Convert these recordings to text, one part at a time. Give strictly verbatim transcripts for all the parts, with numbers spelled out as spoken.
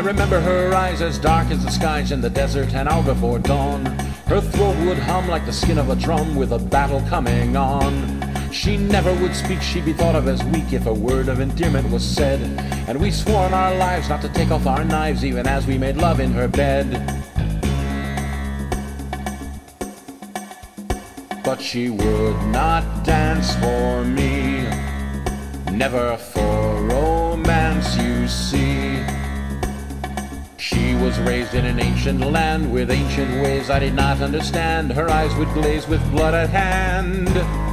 remember her eyes as dark as the skies in the desert and out before dawn. Her throat would hum like the skin of a drum with a battle coming on. She never would speak, she'd be thought of as weak if a word of endearment was said. And we swore in our lives not to take off our knives even as we made love in her bed. But she would not dance for me, never for romance, you see. She was raised in an ancient land with ancient ways I did not understand. Her eyes would glaze with blood at hand,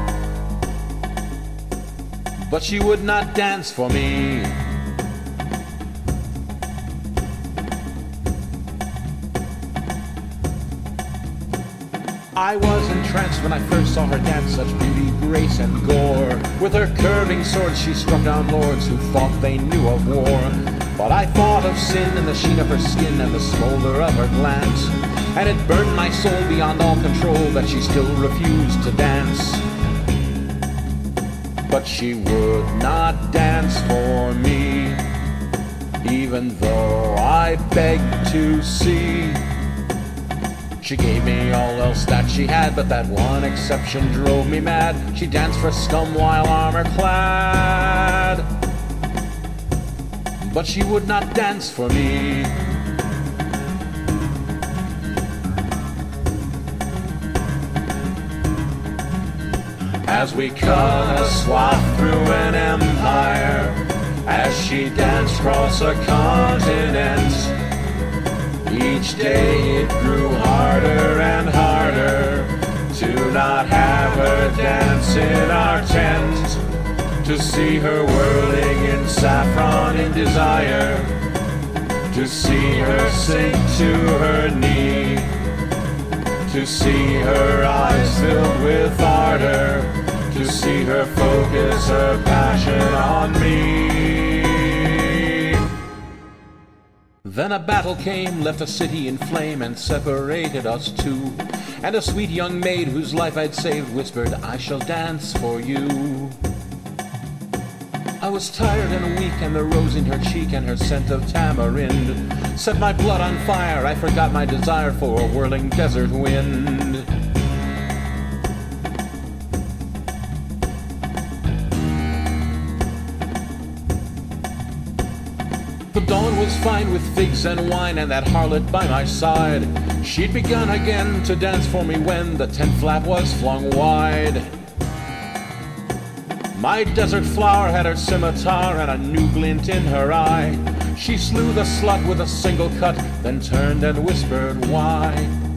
but she would not dance for me. I was entranced when I first saw her dance, such beauty, grace, and gore. With her curving sword she struck down lords who thought they knew of war. But I thought of sin in the sheen of her skin and the smolder of her glance, and it burned my soul beyond all control that she still refused to dance. But she would not dance for me, even though I begged to see. She gave me all else that she had, but that one exception drove me mad. She danced for scum while armor clad, but she would not dance for me. As we cut a swath through an empire, as she danced across a continent, each day it grew harder and harder to not have her dance in our tent, to see her whirling in saffron in desire, to see her sink to her knee, to see her eyes filled with ardor, to see her focus her passion on me. Then a battle came, left a city in flame, and separated us two. And a sweet young maid whose life I'd saved whispered, I shall dance for you. I was tired and weak, and the rose in her cheek and her scent of tamarind set my blood on fire. I forgot my desire for a whirling desert wind. The dawn was fine with figs and wine and that harlot by my side. She'd begun again to dance for me when the tent flap was flung wide. My desert flower had her scimitar and a new glint in her eye. She slew the slut with a single cut, then turned and whispered, why?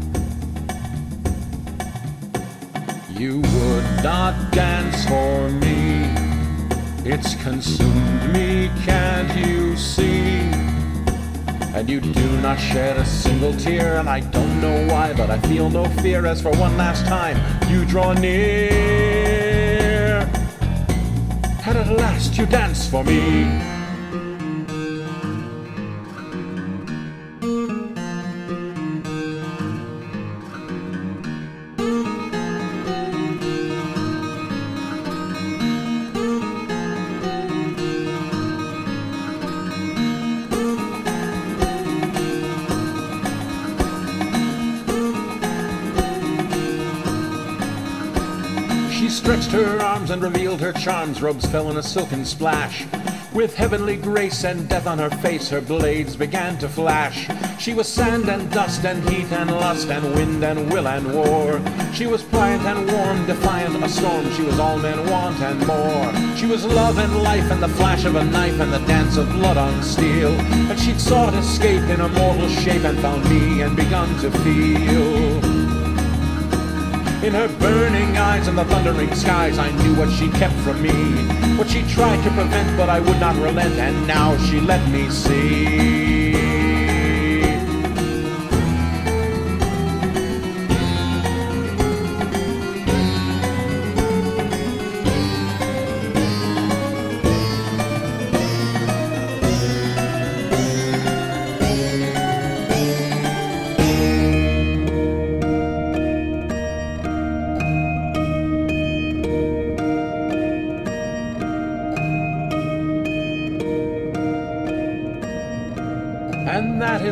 You would not dance for me, it's consumed me, can't you see? And you do not shed a single tear, and I don't know why, but I feel no fear as for one last time you draw near, and at last you dance for me. She stretched her arms and revealed her charms, robes fell in a silken splash. With heavenly grace and death on her face, her blades began to flash. She was sand and dust and heat and lust and wind and will and war. She was pliant and warm, defiant a storm, she was all men want and more. She was love and life and the flash of a knife and the dance of blood on steel. And she'd sought escape in a mortal shape and found me and begun to feel. In her burning eyes and the thundering skies, I knew what she kept from me, what she tried to prevent, but I would not relent, and now she let me see.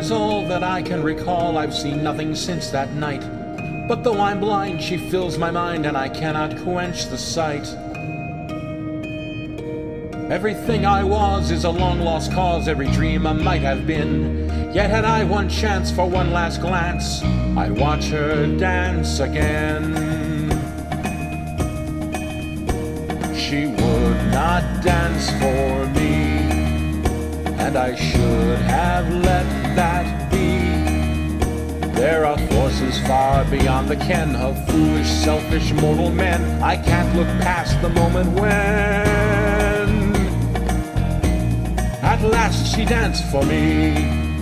is all that I can recall. I've seen nothing since that night. But though I'm blind, she fills my mind, and I cannot quench the sight. Everything I was is a long-lost cause, every dream I might have been. Yet had I one chance for one last glance, I'd watch her dance again. She would not dance for me, and I should have let that be. There are forces far beyond the ken of foolish, selfish, mortal men. I can't look past the moment when at last she danced for me.